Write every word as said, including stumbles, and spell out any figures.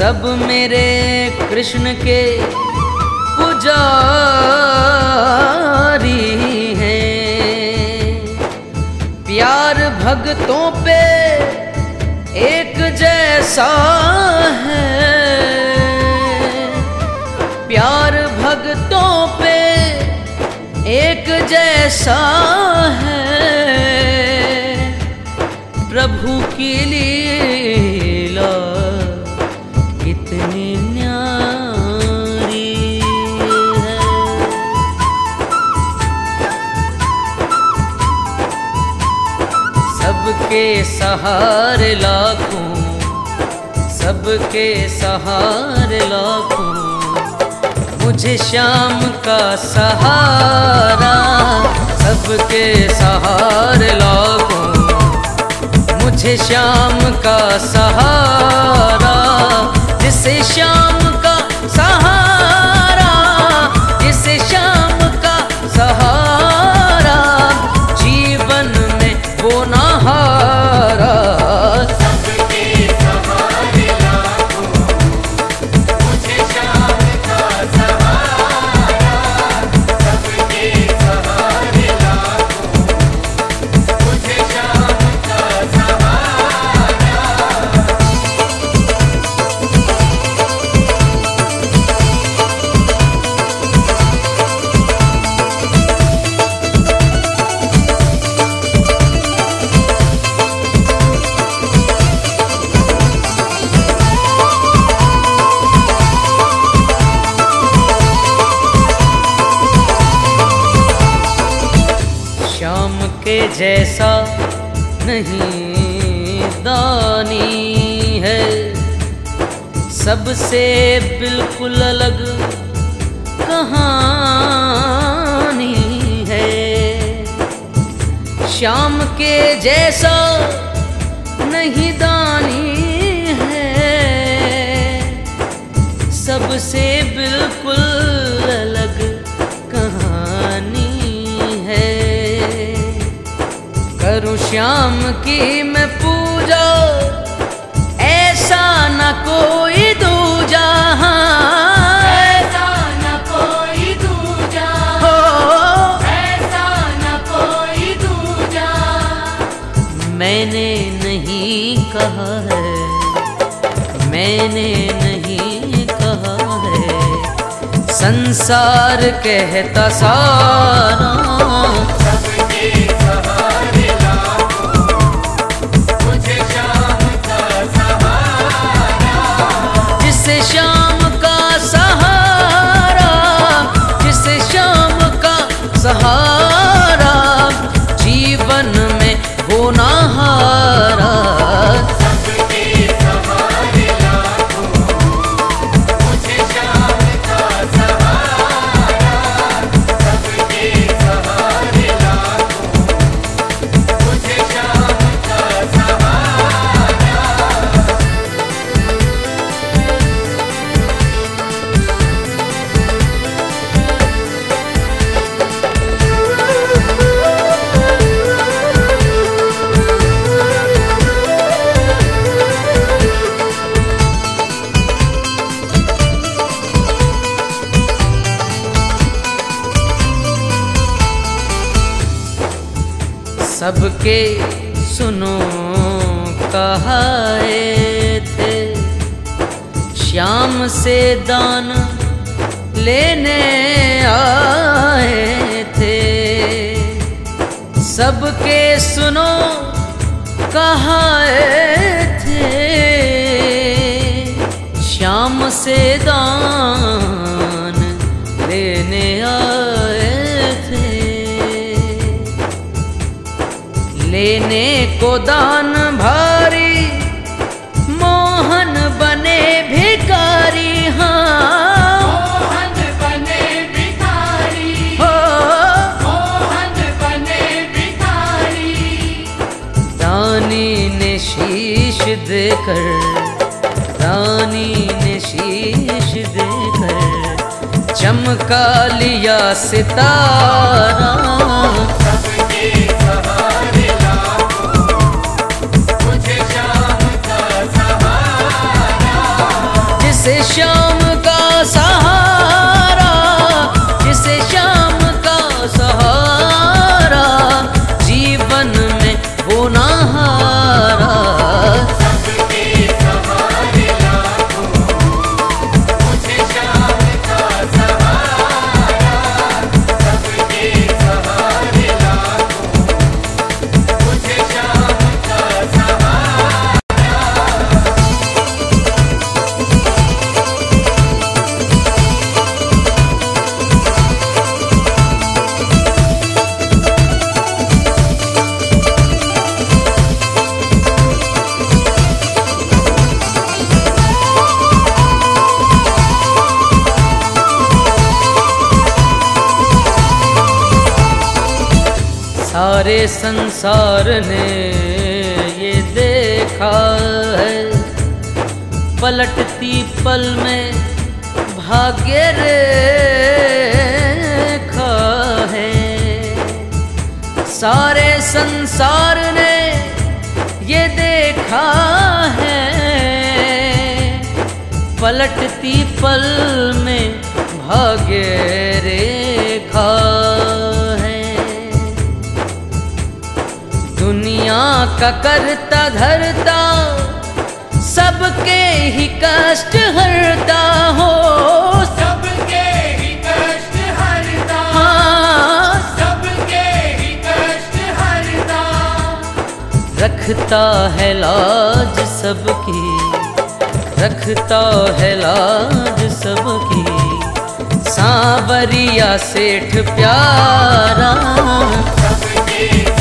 सब मेरे कृष्ण के पुजारी हैं। प्यार भक्तों पे एक जैसा है, प्यार भक्तों पे एक जैसा है। प्रभु की लीला कितनी न्यारी है। सबके सहारे लाखों, सबके सहारे लाखों, मुझे श्याम का सहारा। सबके सहारे लाखों, मुझे श्याम का सहारा। जिसे श्याम का सहारा, जिसे श्याम का सहारा, जीवन में वो ना हारा। सबके सहारे लाखों, मुझे श्याम का सहारा। सबके सहारे लाखों, मुझे श्याम का सहारा। श्याम के जैसा नहीं दानी है, सबसे बिल्कुल अलग कहानी है। श्याम के जैसा नहीं दानी है, सबसे बिल्कुल अलग कहानी है। करूं श्याम की मैं पूजा, ऐसा न कोई दूजा। ऐसा न कोई दूजा, हो ऐसा न कोई दूजा। मैंने नहीं कहा है, मैंने नहीं कहा है, संसार कहता सारा। सबके सहारे लाखों, मुझे श्याम का सहारा। जिसे श्याम का सहारा, जिसे श्याम का सहारा, जीवन में वो ना हारा। सबके सहारे लाखों, मुझे श्याम का सहारा। सबके सहारे लाखों, मुझे श्याम का सहारा। सबके सुनो कहाए थे, श्याम से दान लेने आए थे। सबके सुनो कहाए थे, श्याम से दान लेने आए थे। लेने को दान भारी, मोहन बने भिखारी। हाँ मोहन बने भिखारी, हो मोहन बने भिखारी। दानी ने शीश देकर, दानी ने शीश देकर चमका लिया सितारा। सबके सहारे लाखों, मुझे श्याम का सहारा। सारे संसार ने ये देखा है, पलटती पल में भाग्य रेखा है। सारे संसार ने ये देखा है, पलटती पल में भाग्य रेखा है। दुनिया का करता धरता सबके ही कष्ट हरता हो, सबके ही कष्ट हरता, हाँ, सबके ही कष्ट हरता। रखता है लाज सबकी, रखता है लाज सबकी, सांवरिया सेठ प्यारा। सबके